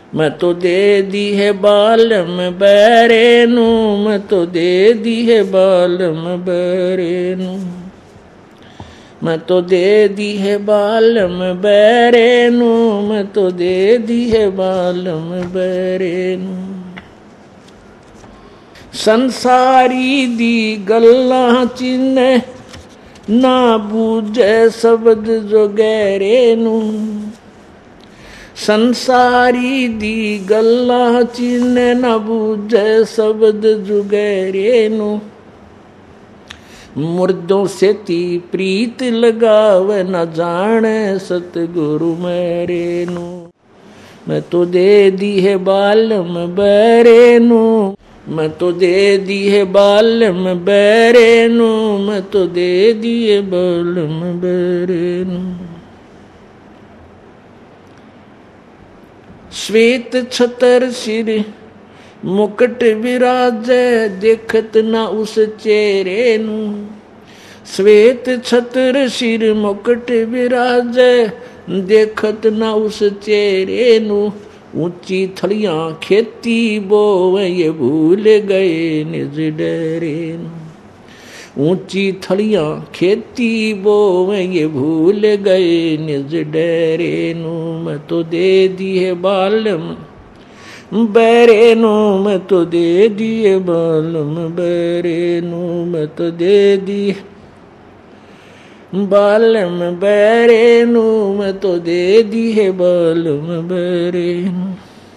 मैं तो दे दी है बालम बैरेनु, मैं तो दे दी है बालम बैरेनु, मैं तो दे दी है बालम बैरेनु, मैं तो दे दी है बालम बैरेनु। संसारी दी गल्लां चिन्ने ना बूझे शब्द जो गहरे नू, संसारी दी गल्लां चिन्ने ना बूझे शब्द जो गहरे नू। मुर्दों से ती प्रीत लगावे न जाने सतगुरु मेरे नू। मैं तो दे दी है बालम बैरे नू, मैं तो दे दी है बालम बैरे नू, मैं तो दे दी है बालम बैरे नू। श्वेत छतर सिर मुकुट विराजे देखत ना उस चेहरे नू। श्वेत छतर सिर मुकुट विराजे देखत ना उस चेहरे नू। ऊंची थड़ियां खेती बोवे ये भूल गए निज डेरे नू। ऊंची थड़ियां खेती बोवे ये भूल गए निज डेरे नू। मैं तो दे दी है बालम बैरे नू, मैं तो दे दी है बालम बैरे नू, मैं तो दे दी बालम बैरे नू, मैं तो दे दी है बालम बैरे नू।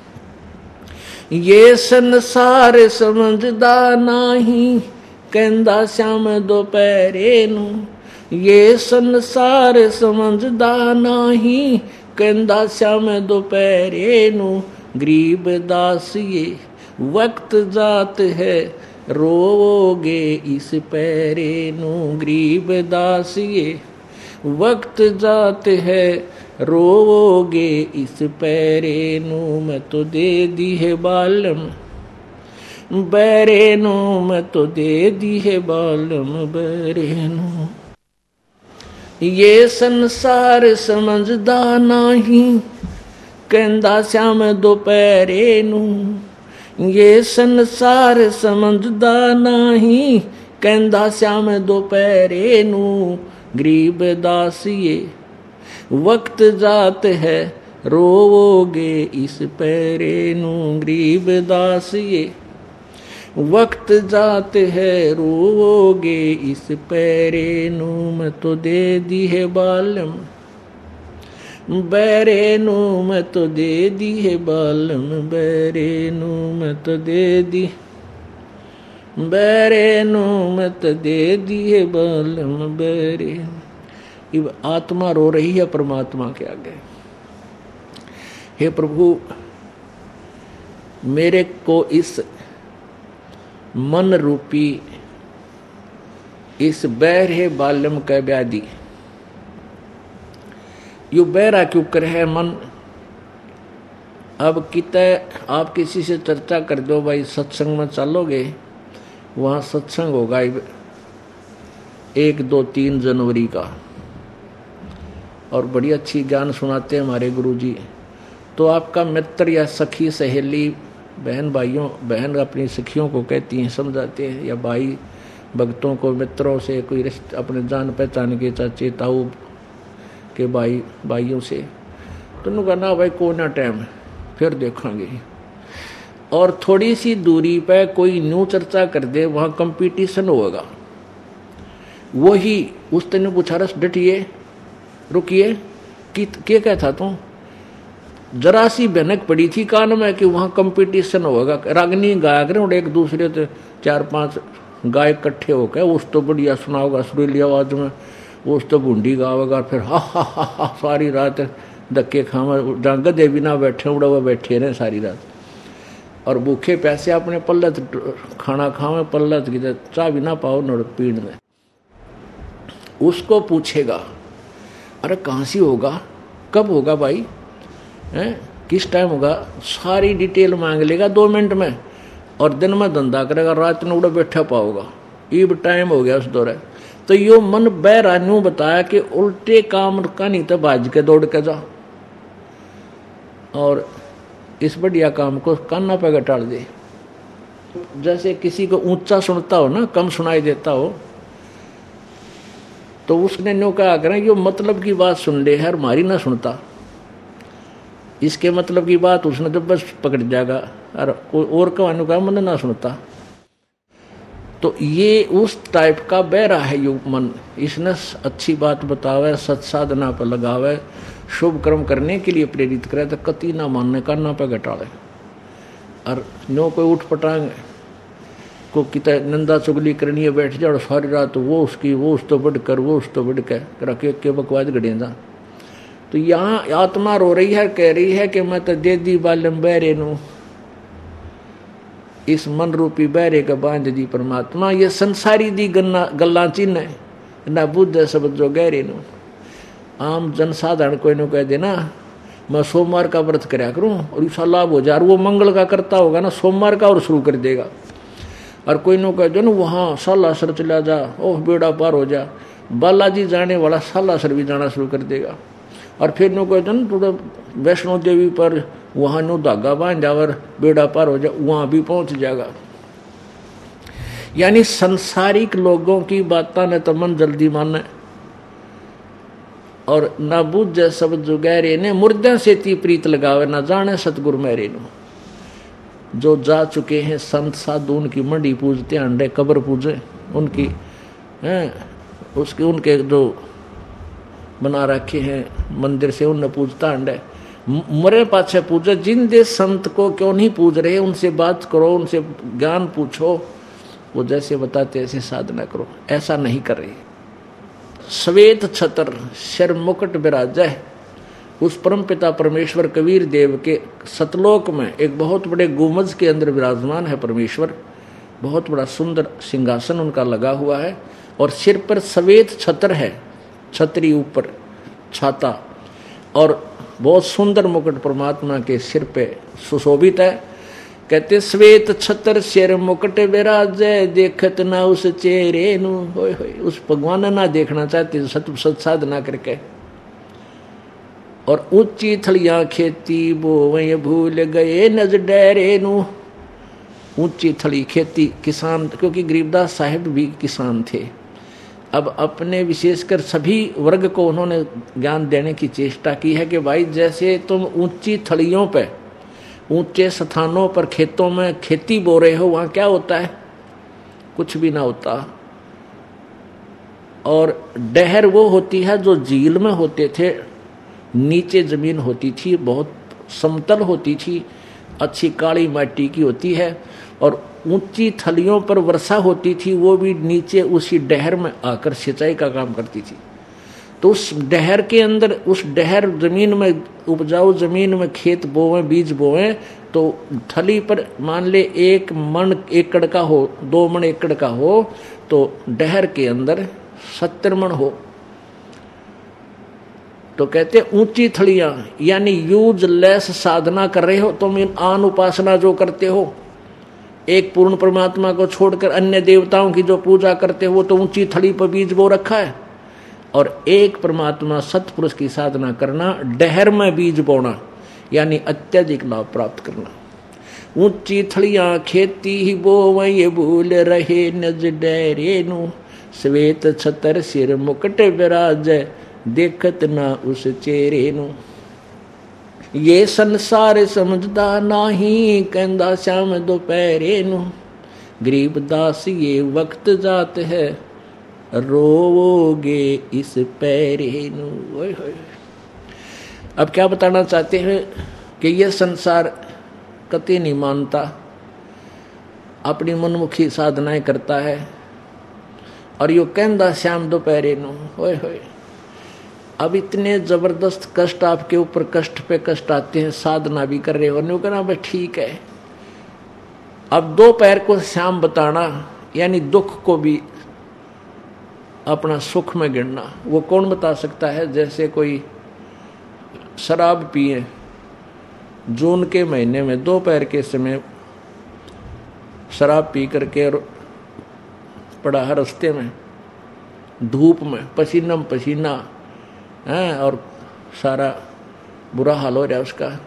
ये संसार समझदा नहीं कहंदा श्याम दोपहरे नू। ये संसार समझदा नहीं कहंदा श्याम दोपहरे नू। गरीब दास ये वक्त जात है रोगे इस पैरे नू। गरीब दास ये वक्त जात है रोगे इस पैरे नू। मैं तो दे दी है बालम बैरे नू, मैं तो दे दी है बालम बैरे नू। ये संसार समझदा नहीं कहंदा श्याम दोपहरे नू। ये संसार समझदा नहीं कहंदा श्याम दोपहरे नू। गरीब दास ये वक्त जात है रोवोगे इस पैरे नू। गरीब दास ये वक्त जात है रोवोगे इस पैरे नू। मैं तो दे दी है बालम बैरे नू, मैं तो दे दी है बालम बैरे नू, मैं तो दे दी बैरे नू, मैं तो दे दी है बालम बैरे। अब आत्मा रो रही है परमात्मा के आगे, हे प्रभु मेरे को इस मन रूपी इस बहरे बालम का व्याधि यू बहरा क्यों कर है मन। अब कितने आप किसी से चर्चा कर दो भाई सत्संग में चलोगे, वहाँ सत्संग होगा 1, 2, 3 जनवरी का और बड़ी अच्छी ज्ञान सुनाते हैं हमारे गुरुजी। तो आपका मित्र या सखी सहेली बहन भाइयों बहन अपनी सखियों को कहती हैं समझाते हैं, या भाई भक्तों को मित्रों से कोई रिश्ते अपने जान पहचान के चाचे ताऊ के भाइयों से तो उन्होंने कहा ना भाई को ना टाइम फिर देखेंगे। और थोड़ी सी दूरी पे कोई न्यू चर्चा कर दे वहाँ कंपटीशन होगा। वही उस दिन पूछा रस डटिए रुकिए कि क्या कहता तू। जरा सी भनक पड़ी थी कान में कि वहाँ कंपटीशन होगा। रागनी गाया करें और एक दूसरे से 4-5 गाय इकट्ठे होकर उस तो बढ़िया सुनाओगा सुरीली आवाज में, उस तो बूंदी गावेगा, फिर हा हा हा हा सारी रात धक्के खावा। जहाँ गधे भी ना बैठे उड़ा हुआ बैठे रहे सारी रात, और भूखे पैसे अपने पल्लत खाना खावे पल्लत की चाह भी ना पाओ न पीड़ में। उसको पूछेगा अरे कहाँ सी होगा, कब होगा भाई, हैं किस टाइम होगा, सारी डिटेल मांग लेगा 2 मिनट में। और दिन में धंधा करेगा, रात में उड़ा बैठा पाओगा, ईब टाइम हो गया उस दौरे। तो यो मन बहरानू बताया कि उल्टे काम का नहीं तो भाज के दौड़ के जा। और इस बढ़िया काम को कान्ना पे टाल दे। जैसे किसी को ऊंचा सुनता हो ना, कम सुनाई देता हो, तो उसने न्यों कहा करें यो मतलब की बात सुन ले है, हमारी ना सुनता, इसके मतलब की बात उसने तो बस पकड़ जाएगा और कोई और कहने का मन ना सुनता। तो ये उस टाइप का बहरा है यो मन। इसने अच्छी बात बतावे, सत्साधना पर लगावे, शुभ कर्म करने के लिए प्रेरित करे, तो कति ना मानने का ना पे घटाड़े। और नो कोई उठ पटांग को कितना नंदा चुगली करनी है, बैठ जाओ सारी रात, वो उसकी, वो उस तो बढ़कर, वो उस तो बढ़कर रखे के बकवाद गड़ेंदा। तो यहाँ आत्मा रो रही है, कह रही है कि मैं तो दे दी बालम बहरे नू, इस मन रूपी बहरे का बांध दी परमात्मा। ये संसारी दी गल्ला चिन्ह है ना, बुद्ध शब्द जो गहरे नू। आम जनसाधारण कोई नो कह देना मैं सोमवार का व्रत करया करूं और इसका लाभ हो जाए, वो मंगल का करता होगा ना, सोमवार का और शुरू कर देगा। और कोई नो कह दो ना वहाँ सालासर चला जा, ओह बेड़ा पार हो जा, बालाजी जाने वाला सालासर भी जाना शुरू कर देगा। और फिर नो कह दो ना थोड़ा वैष्णो देवी पर वहाँ नो धागा बांध जावर, बेड़ा पार हो जा, वहाँ भी पहुँच जाएगा। यानी संसारिक लोगों की बातें न तो मन जल्दी माने, और न बुझ सब जो गहरे ने मुर्दे से ती प्रीत लगावे, न जाने सतगुरु मेरे नो। जो जा चुके हैं संत साधु उनकी मंडी पूजते अंडे, कब्र पूजे उनकी उसके उनके जो बना रखे हैं मंदिर से उन्हें पूजता अंडे, मरे पाछे पूजे। जिन देश संत को क्यों नहीं पूज रहे उनसे बात करो, उनसे ज्ञान पूछो, वो जैसे बताते ऐसे साधना करो। ऐसा नहीं कर रही। श्वेत छतर सिर मुकुट विराजय, उस परम पिता परमेश्वर कबीर देव के सतलोक में एक बहुत बड़े गुमज के अंदर विराजमान है परमेश्वर। बहुत बड़ा सुंदर सिंहासन उनका लगा हुआ है और सिर पर श्वेत छतर है, छतरी ऊपर छाता, और बहुत सुंदर मुकुट परमात्मा के सिर पे सुशोभित है। कहते श्वेत छतर सिर मुकुट विराजय, देखत ना उस चेहरे नु। होय होय, उस भगवान ना देखना चाहते सत साधना करके। और ऊंची थलियां खेती बोवे भूल गए नज डेरे नु। ऊंची थली खेती, किसान, क्योंकि गरीबदास साहिब भी किसान थे। अब अपने विशेषकर सभी वर्ग को उन्होंने ज्ञान देने की चेष्टा की है कि भाई जैसे तुम ऊंची थलियों पे, ऊंचे स्थानों पर खेतों में खेती बो रहे हो, वहां क्या होता है? कुछ भी ना होता। और डहर वो होती है जो झील में होते थे, नीचे जमीन होती थी, बहुत समतल होती थी, अच्छी काली माटी की होती है। और ऊंची थलियों पर वर्षा होती थी, वो भी नीचे उसी डहर में आकर सिंचाई का काम करती थी। तो उस डहर के अंदर, उस डहर जमीन में, उपजाऊ जमीन में खेत बोवे, बीज बोवे, तो थली पर मान ले 1 मन एकड़ का हो, 2 मन एकड़ का हो, तो डहर के अंदर 70 मन हो। तो कहते ऊंची थलियां, यानी यूजलेस साधना कर रहे हो तुम। आन उपासना जो करते हो, एक पूर्ण परमात्मा को छोड़कर अन्य देवताओं की जो पूजा करते हो, वो तो ऊंची थली पर बीज बो रखा है। और एक परमात्मा सतपुरुष की साधना करना, डहर में बीज बोना, यानी अत्यधिक लाभ प्राप्त करना। ऊंची थलियां खेती ही बोवे भूल रहे नज डेरे नु, श्वेत छतर सिर मुकुट विराजय, देखत ना उस चेहरे नु। ये संसार समझदा नाही, कहंदा श्याम दोपहरे नु, गरीबदास ये वक्त जात है, रोवोगे इस पैरे नु। ओए होए। अब क्या बताना चाहते हैं कि ये संसार कति नहीं मानता, अपनी मनमुखी साधनाएं करता है, और यो कहंदा श्याम दोपहरे नु। ओए होए। अब इतने जबरदस्त कष्ट आपके ऊपर, कष्ट पे कष्ट आते हैं, साधना भी कर रहे हो, नहीं कहना बस ठीक है। अब दोपहर को श्याम बताना, यानी दुख को भी अपना सुख में गिनना, वो कौन बता सकता है? जैसे कोई शराब पिए, जून के महीने में दोपहर के समय शराब पी करके पड़ा है रास्ते में, धूप में, पसीना पसीना है, और सारा बुरा हाल हो रहा है उसका।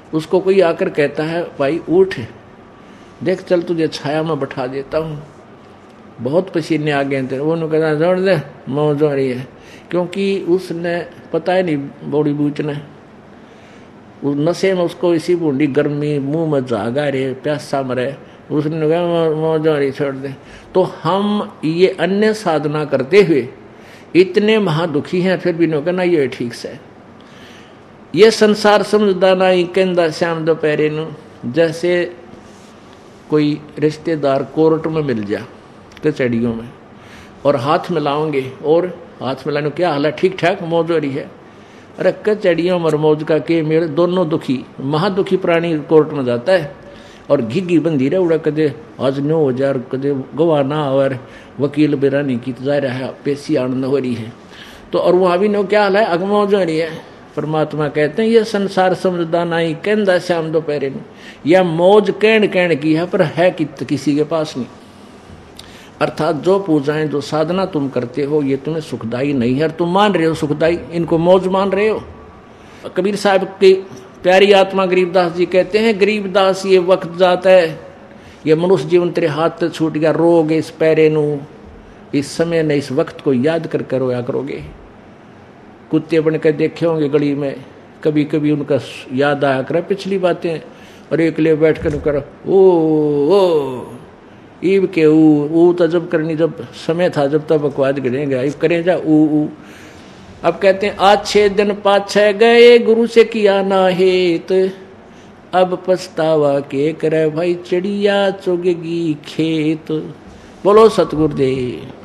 उसको कोई आकर कहता है भाई उठ, देख चल तुझे छाया में बैठा देता हूँ, बहुत पसीने आ गए थे, वो कहता जोड़ दे मौज हो रही है, क्योंकि उसने पता ही नहीं बॉडी बूच ने उस नशे में उसको इसी बूंदी गर्मी मुंह में जागा रहे प्यासा मरे, उसने कहा मौज हो रही छोड़ दे। तो हम ये अन्य साधना करते हुए इतने महादुखी हैं, फिर भी नो कहना ये ठीक से ये संसार समझदा ना ही कहंदा श्याम दोपहरे नू। जैसे कोई रिश्तेदार कोर्ट में मिल जा कचहरियों में और हाथ मिलाओगे, और हाथ मिलाने क्या हाल है, ठीक ठाक मौज हो रही है। अरे कचहरियों में मौज का के मेरे दोनों दुखी महादुखी प्राणी कोर्ट में जाता है और घिघी बंधी रहे उड़ा, कदे आज 9,000 कदे गवाह ना और वकील बेरानी की जा रहा है, पेशी आनंद हो रही है। तो और वहाँ भी नो क्या हाल है, अगमौज हो रही है। परमात्मा कहते हैं ये संसार समझदा नहीं कहंदा श्याम दोपहरे ने, यह मौज कहन की है पर है किसी के पास नहीं। अर्थात जो पूजाएं जो साधना तुम करते हो ये तुम्हें सुखदाई नहीं है, तुम मान रहे हो सुखदाई, इनको मौज मान रहे हो। कबीर साहब की प्यारी आत्मा गरीबदास जी कहते हैं, गरीबदास ये वक्त जाता है, ये मनुष्य जीवन तेरे हाथ से छूट गया, रोगे इस पैरे नू, इस समय ने इस वक्त को याद कर रोया करोगे। कुत्ते बन कर देखे होंगे गली में, कभी कभी उनका याद आया करे पिछली बातें, और एक लिए बैठ कर करो ओ ईब के ऊ तो जब करनी जब समय था जब तक बकवाद गिरेंगे ईब करें जा ऊ। अब कहते हैं आज 6 दिन पाछे गए गुरु से किया ना हेत, अब पछतावा के करे भाई चिड़िया चुगेगी खेत। बोलो सतगुरुदेव।